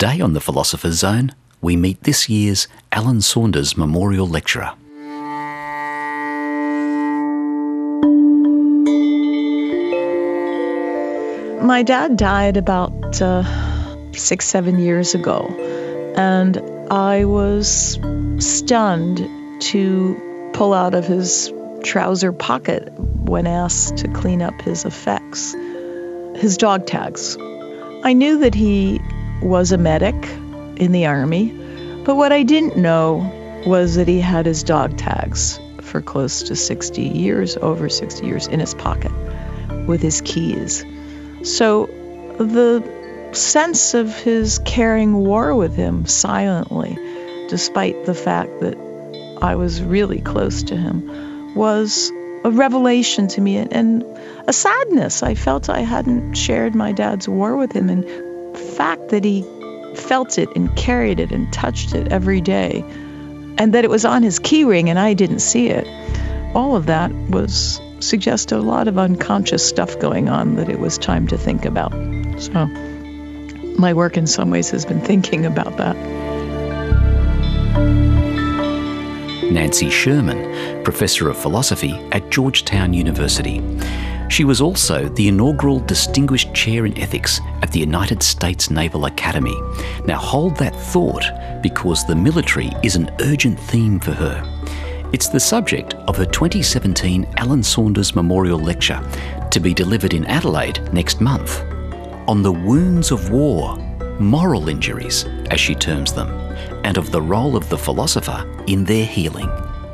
Today on the Philosopher's Zone, we meet this year's Alan Saunders Memorial Lecturer. My dad died about 6-7 years ago, and I was stunned to pull out of his trouser pocket when asked to clean up his effects, his dog tags. I knew that he was a medic in the Army, but what I didn't know was that he had his dog tags for close to 60 years, over 60 years, in his pocket with his keys. So the sense of his carrying war with him silently, despite the fact that I was really close to him, was a revelation to me and a sadness. I felt I hadn't shared my dad's war with him, and the fact that he felt it and carried it and touched it every day, and that it was on his key ring and I didn't see it, all of that suggested a lot of unconscious stuff going on that it was time to think about. So my work in some ways has been thinking about that. Nancy Sherman, Professor of Philosophy at Georgetown University. She was also the inaugural Distinguished Chair in Ethics at the United States Naval Academy. Now hold that thought, because the military is an urgent theme for her. It's the subject of her 2017 Alan Saunders Memorial Lecture, to be delivered in Adelaide next month, on the wounds of war, moral injuries, as she terms them, and of the role of the philosopher in their healing.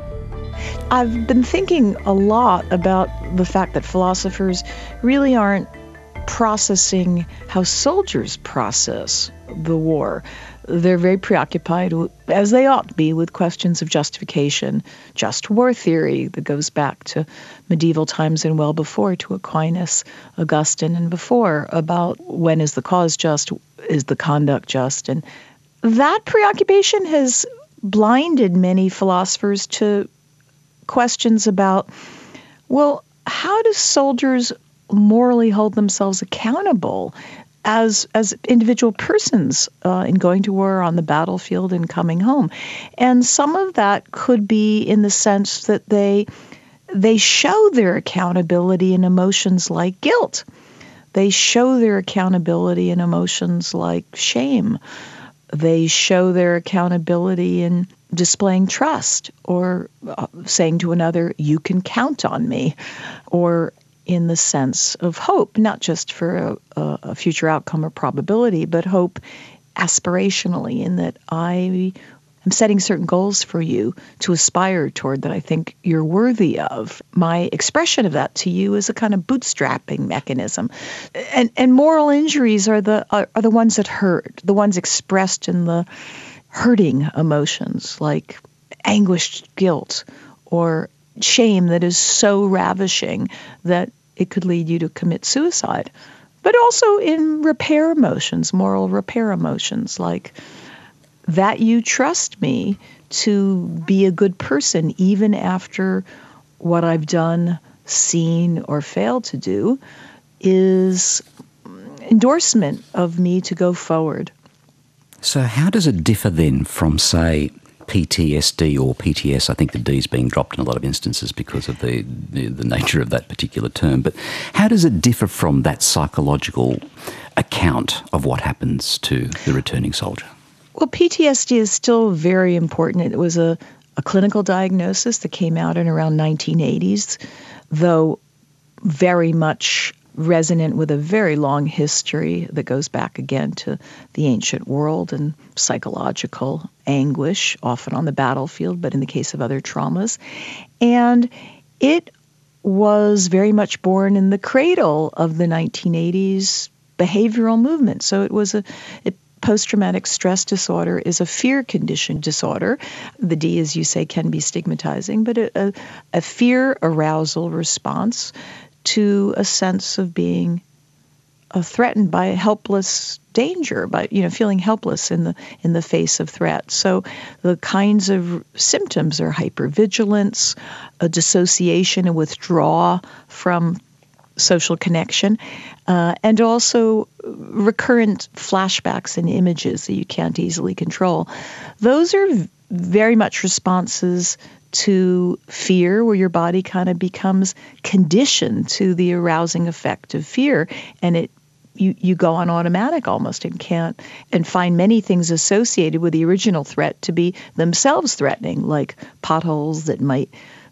I've been thinking a lot about the fact that philosophers really aren't processing how soldiers process the war. They're very preoccupied, as they ought to be, with questions of justification, just war theory that goes back to medieval times and well before, to Aquinas, Augustine, and before, about when is the cause just, is the conduct just. And that preoccupation has blinded many philosophers to questions about, well, how do soldiers morally hold themselves accountable as individual persons in going to war, on the battlefield, and coming home? And some of that could be in the sense that they show their accountability in emotions like guilt. They show their accountability in emotions like shame. They show their accountability in displaying trust, or saying to another, you can count on me, or in the sense of hope, not just for a future outcome or probability, but hope aspirationally, in that I am setting certain goals for you to aspire toward that I think you're worthy of. My expression of that to you is a kind of bootstrapping mechanism. And moral injuries are the ones that hurt, the ones expressed in the hurting emotions like anguished guilt or shame that is so ravishing that it could lead you to commit suicide. But also in repair emotions, moral repair emotions, like that you trust me to be a good person even after what I've done, seen, or failed to do is endorsement of me to go forward. So how does it differ then from, say, PTSD or PTS? I think the D's being dropped in a lot of instances because of the nature of that particular term. But how does it differ from that psychological account of what happens to the returning soldier? Well, PTSD is still very important. It was a clinical diagnosis that came out in around 1980s, though very much resonant with a very long history that goes back again to the ancient world and psychological anguish, often on the battlefield, but in the case of other traumas. And it was very much born in the cradle of the 1980s behavioral movement. So it was post-traumatic stress disorder is a fear condition disorder. The D, as you say, can be stigmatizing, but a fear arousal response to a sense of being threatened by helpless danger, by feeling helpless in the face of threat. So the kinds of symptoms are hypervigilance, a dissociation and withdrawal from social connection, and also recurrent flashbacks and images that you can't easily control. Those are very much responses to fear, where your body kind of becomes conditioned to the arousing effect of fear, and you go on automatic almost and find many things associated with the original threat to be themselves threatening, like potholes that might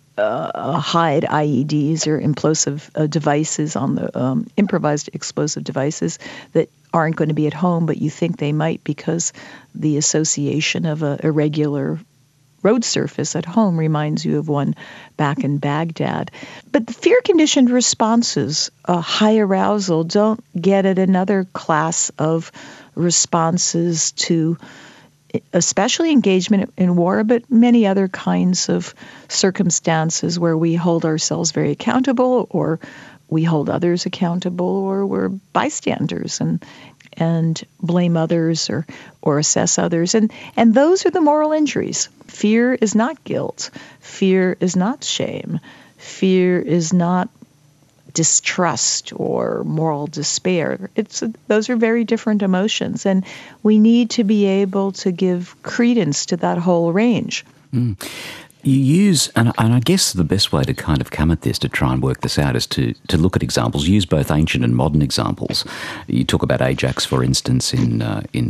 hide IEDs or implosive devices on the improvised explosive devices that aren't going to be at home, but you think they might because the association of a irregular road surface at home reminds you of one back in Baghdad. But the fear-conditioned responses, high arousal, don't get at another class of responses to especially engagement in war, but many other kinds of circumstances where we hold ourselves very accountable, or we hold others accountable, or we're bystanders and blame others or assess others. And those are the moral injuries. Fear is not guilt. Fear is not shame. Fear is not distrust or moral despair. Those are very different emotions, and we need to be able to give credence to that whole range. You use, and I guess the best way to kind of come at this, to try and work this out, is to look at examples. Use both ancient and modern examples. You talk about Ajax, for instance, in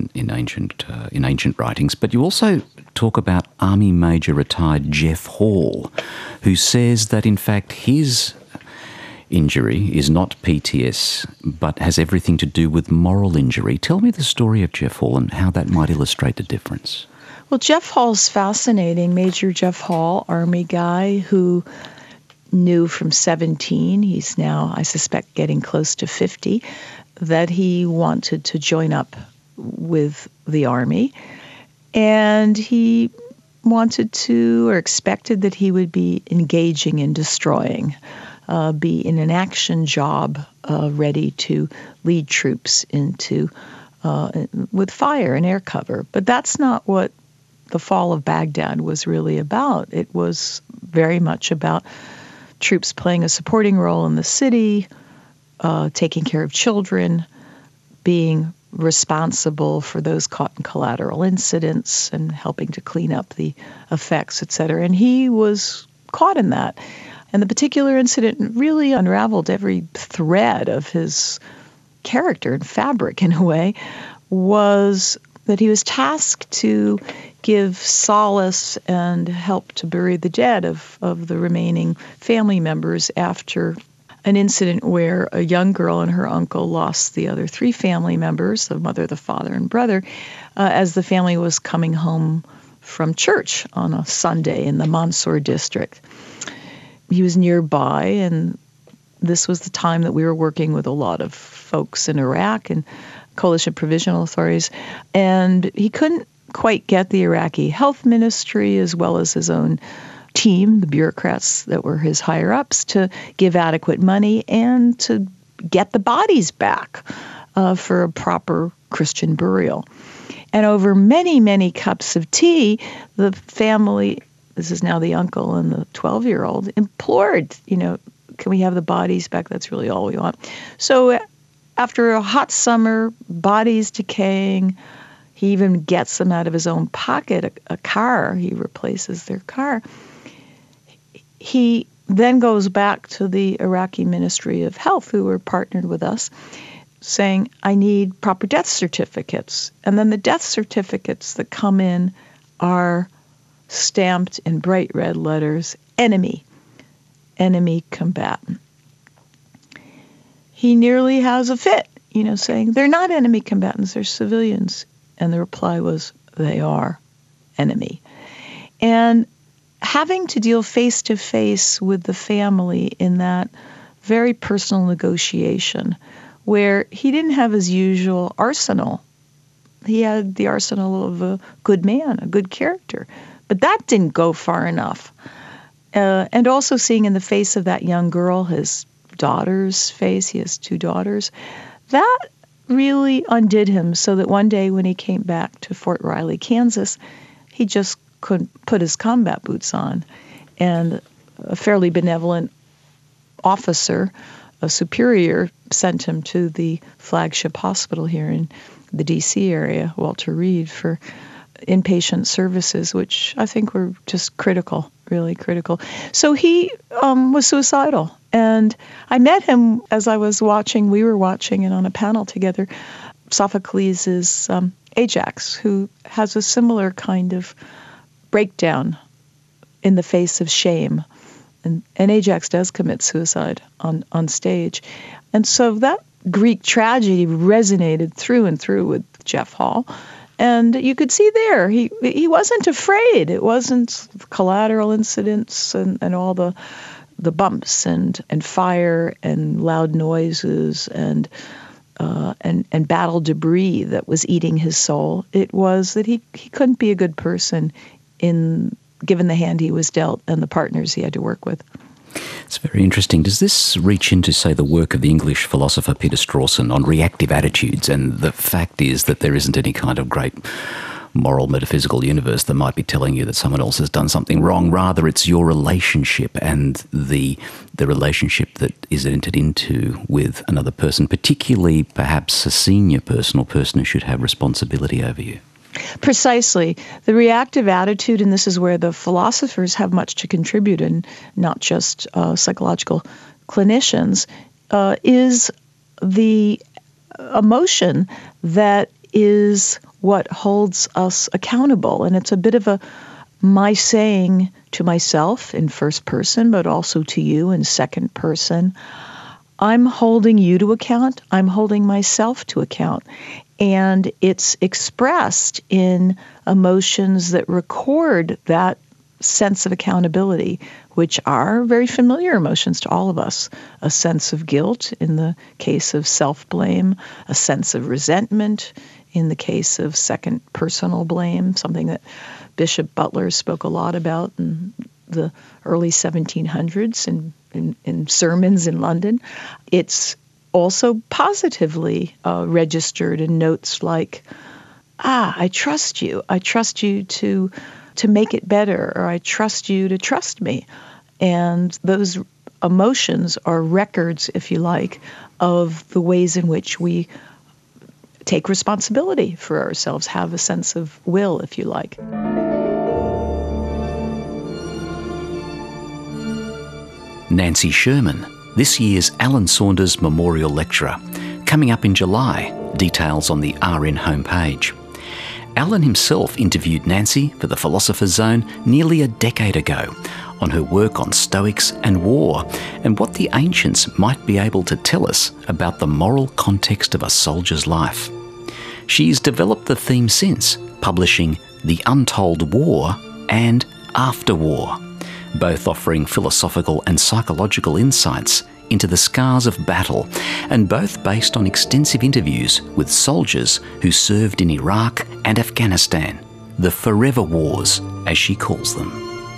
ancient writings, but you also talk about Army Major retired Jeff Hall, who says that in fact his injury is not PTS, but has everything to do with moral injury. Tell me the story of Jeff Hall and how that might illustrate the difference. Well, Jeff Hall's fascinating. Major Jeff Hall, Army guy who knew from 17, he's now, I suspect, getting close to 50, that he wanted to join up with the Army. And he wanted to, or expected that he would be engaging in destroying, be in an action job, ready to lead troops into with fire and air cover. But that's not what the fall of Baghdad was really about. It was very much about troops playing a supporting role in the city, taking care of children, being responsible for those caught in collateral incidents and helping to clean up the effects, et cetera. And he was caught in that. And the particular incident really unraveled every thread of his character and fabric, in a way, was that he was tasked to give solace and help to bury the dead of the remaining family members after an incident where a young girl and her uncle lost the other 3 family members, the mother, the father, and brother, as the family was coming home from church on a Sunday in the Mansour district. He was nearby, and this was the time that we were working with a lot of folks in Iraq and coalition provisional authorities, and he couldn't quite get the Iraqi health ministry as well as his own team, the bureaucrats that were his higher-ups, to give adequate money and to get the bodies back for a proper Christian burial. And over many, many cups of tea, the family, this is now the uncle and the 12-year-old, implored, can we have the bodies back? That's really all we want. So after a hot summer, bodies decaying, he even gets them out of his own pocket, a car. He replaces their car. He then goes back to the Iraqi Ministry of Health, who were partnered with us, saying, I need proper death certificates. And then the death certificates that come in are stamped in bright red letters, enemy combatant. He nearly has a fit, saying, they're not enemy combatants, they're civilians. And the reply was, they are enemy. And having to deal face-to-face with the family in that very personal negotiation, where he didn't have his usual arsenal. He had the arsenal of a good man, a good character. But that didn't go far enough. And also seeing in the face of that young girl, his daughter's face, he has 2 daughters, that really undid him, so that one day when he came back to Fort Riley, Kansas, he just couldn't put his combat boots on. And a fairly benevolent officer a superior sent him to the flagship hospital here in the D.C. area, Walter Reed, for inpatient services, which I think were just critical, really critical. So he was suicidal. And I met him as we were watching it on a panel together, Sophocles' Ajax, who has a similar kind of breakdown in the face of shame. And Ajax does commit suicide on stage. And so that Greek tragedy resonated through and through with Jeff Hall. And you could see there, he wasn't afraid. It wasn't collateral incidents and all the bumps and fire and loud noises and battle debris that was eating his soul. It was that he couldn't be a good person given the hand he was dealt and the partners he had to work with. It's very interesting. Does this reach into, say, the work of the English philosopher Peter Strawson on reactive attitudes? And the fact is that there isn't any kind of great moral metaphysical universe that might be telling you that someone else has done something wrong. Rather, it's your relationship and the relationship that is entered into with another person, particularly perhaps a senior person or person who should have responsibility over you. Precisely. The reactive attitude, and this is where the philosophers have much to contribute, and not just psychological clinicians, is the emotion that is what holds us accountable. And it's a bit of my saying to myself in first person, but also to you in second person, I'm holding you to account, I'm holding myself to account. And it's expressed in emotions that record that sense of accountability, which are very familiar emotions to all of us. A sense of guilt in the case of self-blame, a sense of resentment in the case of second personal blame, something that Bishop Butler spoke a lot about in the early 1700s in sermons in London. It's also positively registered in notes like, I trust you. I trust you to make it better, or I trust you to trust me. And those emotions are records, if you like, of the ways in which we take responsibility for ourselves, have a sense of will, if you like. Nancy Sherman, this year's Alan Saunders Memorial Lecturer. Coming up in July, details on the RN homepage. Alan himself interviewed Nancy for the Philosopher's Zone nearly a decade ago on her work on Stoics and war, and what the ancients might be able to tell us about the moral context of a soldier's life. She's developed the theme since, publishing The Untold War and After War, both offering philosophical and psychological insights into the scars of battle, and both based on extensive interviews with soldiers who served in Iraq and Afghanistan, the forever wars, as she calls them.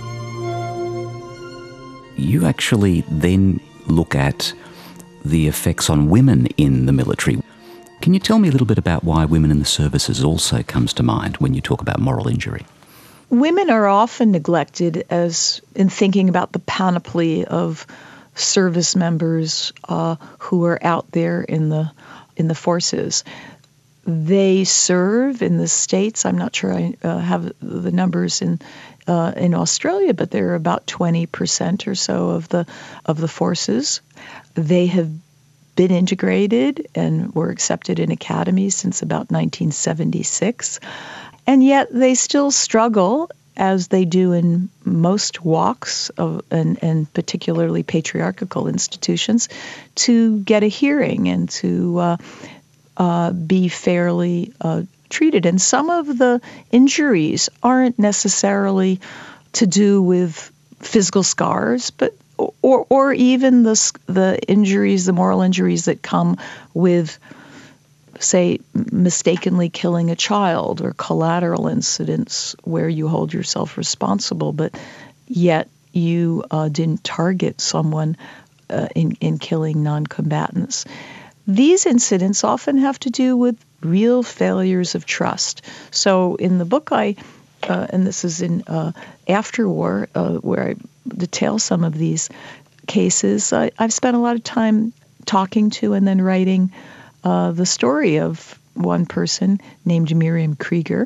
You actually then look at the effects on women in the military. Can you tell me a little bit about why women in the services also comes to mind when you talk about moral injury? Women are often neglected as in thinking about the panoply of service members who are out there in the forces. They serve in the States. I'm not sure I have the numbers in Australia, but they're about 20% or so of the forces. They have been integrated and were accepted in academies since about 1976. And yet they still struggle, as they do in most walks of, and particularly patriarchal institutions, to get a hearing and to be fairly treated. And some of the injuries aren't necessarily to do with physical scars, but or even the injuries, the moral injuries that come with, say, mistakenly killing a child, or collateral incidents where you hold yourself responsible, but yet you didn't target someone in killing non-combatants. These incidents often have to do with real failures of trust. So in the book and this is in After War, where I detail some of these cases, I've spent a lot of time talking to and then writing the story of one person named Miriam Krieger.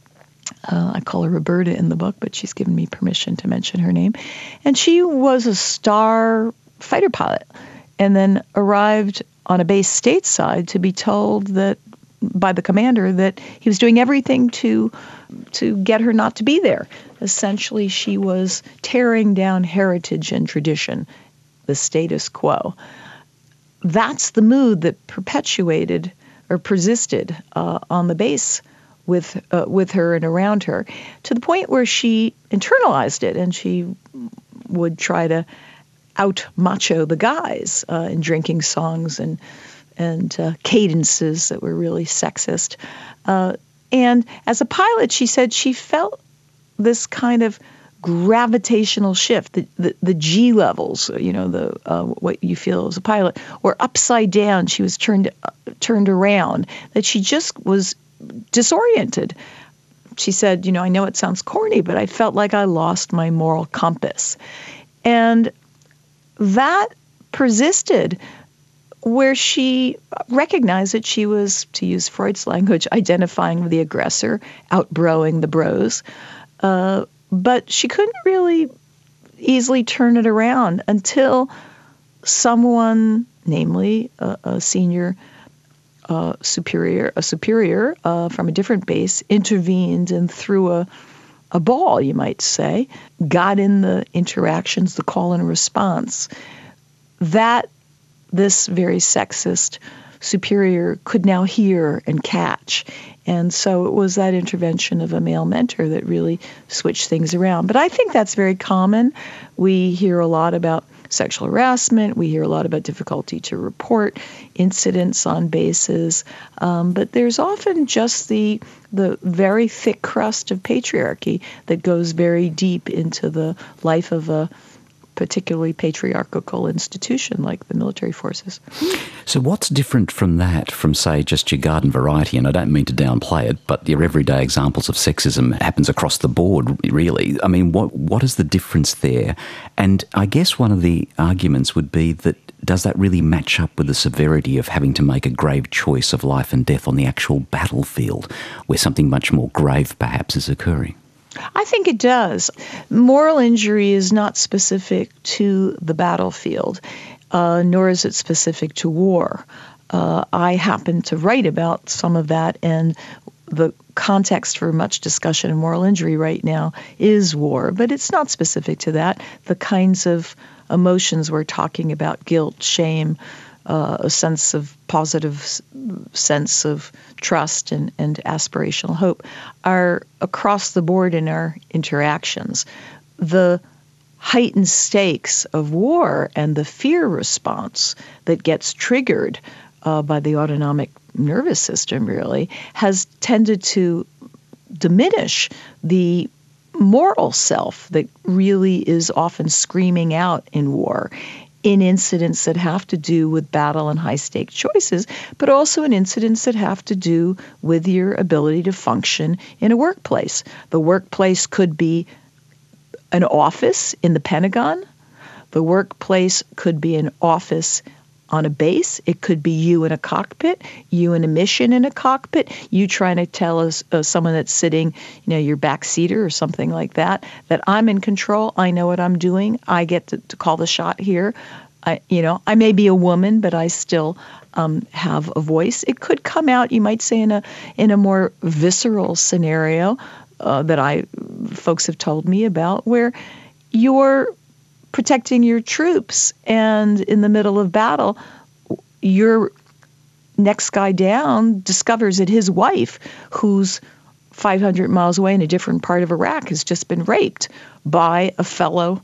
I call her Roberta in the book, but she's given me permission to mention her name. And she was a star fighter pilot and then arrived on a base stateside to be told that by the commander that he was doing everything to get her not to be there. Essentially, she was tearing down heritage and tradition, the status quo. That's the mood that perpetuated or persisted on the base with her and around her, to the point where she internalized it, and she would try to out macho the guys in drinking songs and cadences that were really sexist. And as a pilot, she said she felt this kind of gravitational shift, the G levels, what you feel as a pilot, were upside down. She was turned around, that she just was disoriented. She said, I know it sounds corny, but I felt like I lost my moral compass. And that persisted where she recognized that she was, to use Freud's language, identifying with the aggressor, outbroing the bros. But she couldn't really easily turn it around until someone, namely a senior superior from a different base, intervened and threw a ball, you might say, got in the interactions, the call and response, that this very sexist superior could now hear and catch. And so it was that intervention of a male mentor that really switched things around. But I think that's very common. We hear a lot about sexual harassment. We hear a lot about difficulty to report incidents on bases. But there's often just the very thick crust of patriarchy that goes very deep into the life of a particularly patriarchal institution like the military forces. So what's different from that, from, say, just your garden variety, and I don't mean to downplay it, but your everyday examples of sexism happens across the board, really. I mean, what is the difference there? And I guess one of the arguments would be that does that really match up with the severity of having to make a grave choice of life and death on the actual battlefield, where something much more grave perhaps is occurring? I think it does. Moral injury is not specific to the battlefield, nor is it specific to war. I happen to write about some of that, and the context for much discussion of moral injury right now is war, but it's not specific to that. The kinds of emotions we're talking about, guilt, shame, a sense of positive sense of trust and aspirational hope, are across the board in our interactions. The heightened stakes of war and the fear response that gets triggered by the autonomic nervous system really has tended to diminish the moral self that really is often screaming out in war, in incidents that have to do with battle and high-stake choices, but also in incidents that have to do with your ability to function in a workplace. The workplace could be an office in the Pentagon. The workplace could be an office on a base. It could be you in a cockpit, you in a mission in a cockpit, you trying to tell us someone that's sitting, your backseater or something like that I'm in control. I know what I'm doing. I get to call the shot here. I may be a woman, but I still have a voice. It could come out, you might say, in a more visceral scenario that folks have told me about, where you're protecting your troops, and in the middle of battle, your next guy down discovers that his wife, who's 500 miles away in a different part of Iraq, has just been raped by a fellow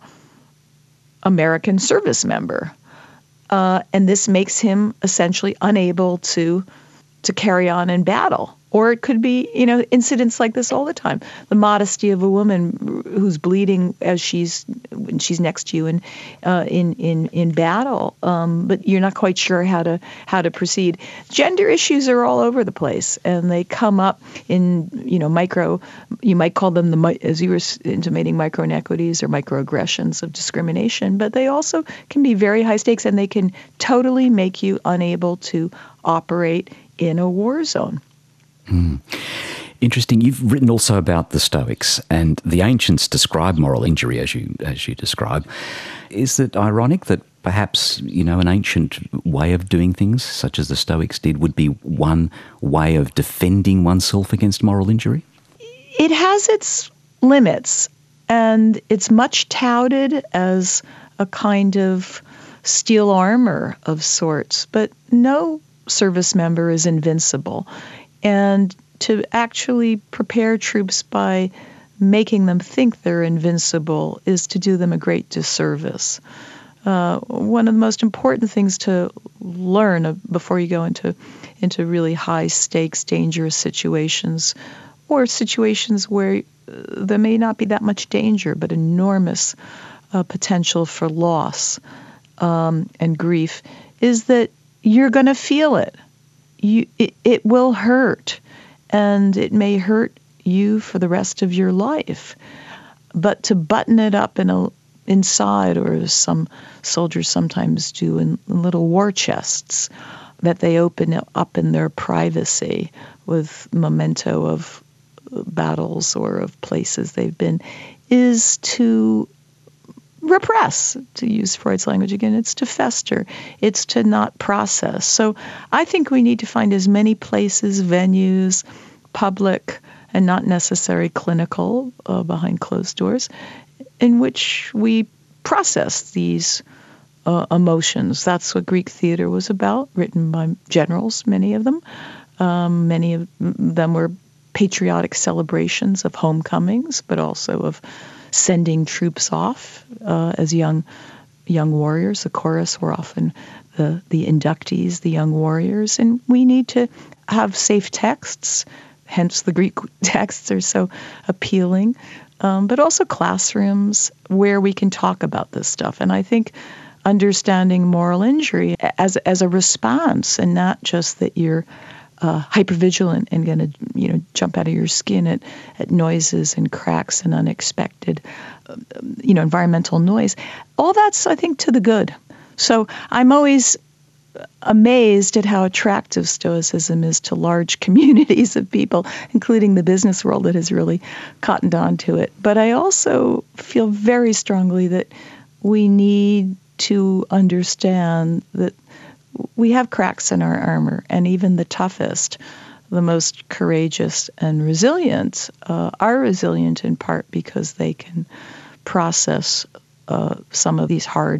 American service member. And this makes him essentially unable to to carry on in battle. Or it could be, incidents like this all the time. The modesty of a woman who's bleeding when she's next to you in battle, but you're not quite sure how to proceed. Gender issues are all over the place, and they come up in micro. You might call them as you were intimating, micro inequities or microaggressions of discrimination, but they also can be very high stakes, and they can totally make you unable to operate in a war zone. Interesting. You've written also about the Stoics, and the ancients describe moral injury as you describe. Is it ironic that perhaps, an ancient way of doing things, such as the Stoics did, would be one way of defending oneself against moral injury? It has its limits, and it's much touted as a kind of steel armor of sorts, but no service member is invincible. And to actually prepare troops by making them think they're invincible is to do them a great disservice. One of the most important things to learn before you go into really high stakes, dangerous situations, or situations where there may not be that much danger, but enormous potential for loss and grief, is that you're going to feel it. It will hurt, and it may hurt you for the rest of your life. But to button it up inside, or as some soldiers sometimes do in little war chests that they open up in their privacy with memento of battles or of places they've been, is to repress, to use Freud's language again. It's to fester. It's to not process. So I think we need to find as many places, venues, public and not necessarily clinical, behind closed doors, in which we process these emotions. That's what Greek theater was about, written by generals, many of them. Many of them were patriotic celebrations of homecomings, but also of sending troops off as young warriors. The chorus were often the inductees, the young warriors. And we need to have safe texts, hence the Greek texts are so appealing, but also classrooms where we can talk about this stuff. And I think understanding moral injury as a response, and not just that you're hypervigilant and going to, jump out of your skin at noises and cracks and unexpected, environmental noise. All that's, I think, to the good. So I'm always amazed at how attractive Stoicism is to large communities of people, including the business world that has really cottoned on to it. But I also feel very strongly that we need to understand that we have cracks in our armor, and even the toughest, the most courageous and resilient, are resilient in part because they can process some of these hard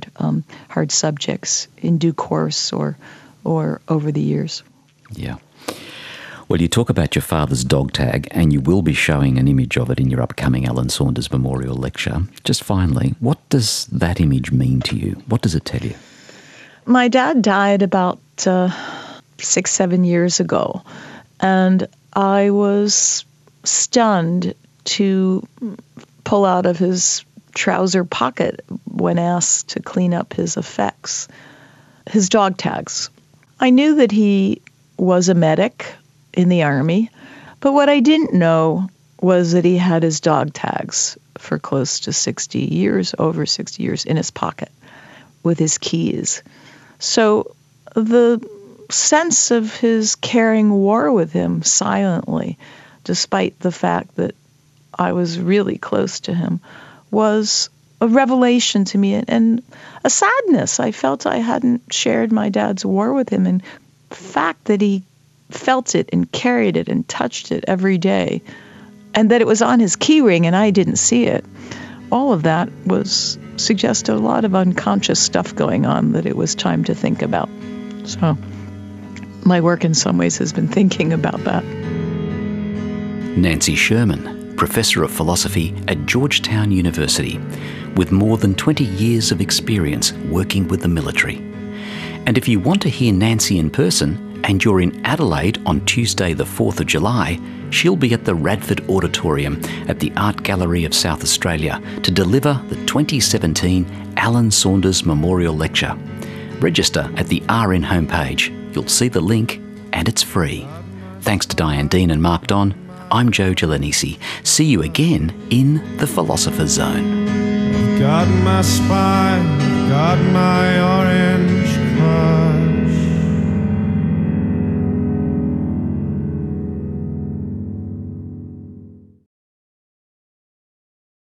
subjects in due course or over the years. Yeah. Well, you talk about your father's dog tag, and you will be showing an image of it in your upcoming Alan Saunders Memorial Lecture. Just finally, what does that image mean to you? What does it tell you? My dad died about 6-7 years ago, and I was stunned to pull out of his trouser pocket when asked to clean up his effects his dog tags. I knew that he was a medic in the Army, but what I didn't know was that he had his dog tags for close to 60 years, over 60 years, in his pocket with his keys. So the sense of his carrying war with him silently, despite the fact that I was really close to him, was a revelation to me and a sadness. I felt I hadn't shared my dad's war with him, and the fact that he felt it and carried it and touched it every day, and that it was on his key ring and I didn't see it. All of that suggested a lot of unconscious stuff going on that it was time to think about. So my work in some ways has been thinking about that. Nancy Sherman, Professor of Philosophy at Georgetown University, with more than 20 years of experience working with the military. And if you want to hear Nancy in person, and you're in Adelaide on Tuesday the 4th of July, she'll be at the Radford Auditorium at the Art Gallery of South Australia to deliver the 2017 Alan Saunders Memorial Lecture. Register at the RN homepage. You'll see the link and it's free. Thanks to Diane Dean and Mark Don, I'm Joe Gelanisi. See you again in the Philosopher's Zone. I've got my spine, I've got my RN.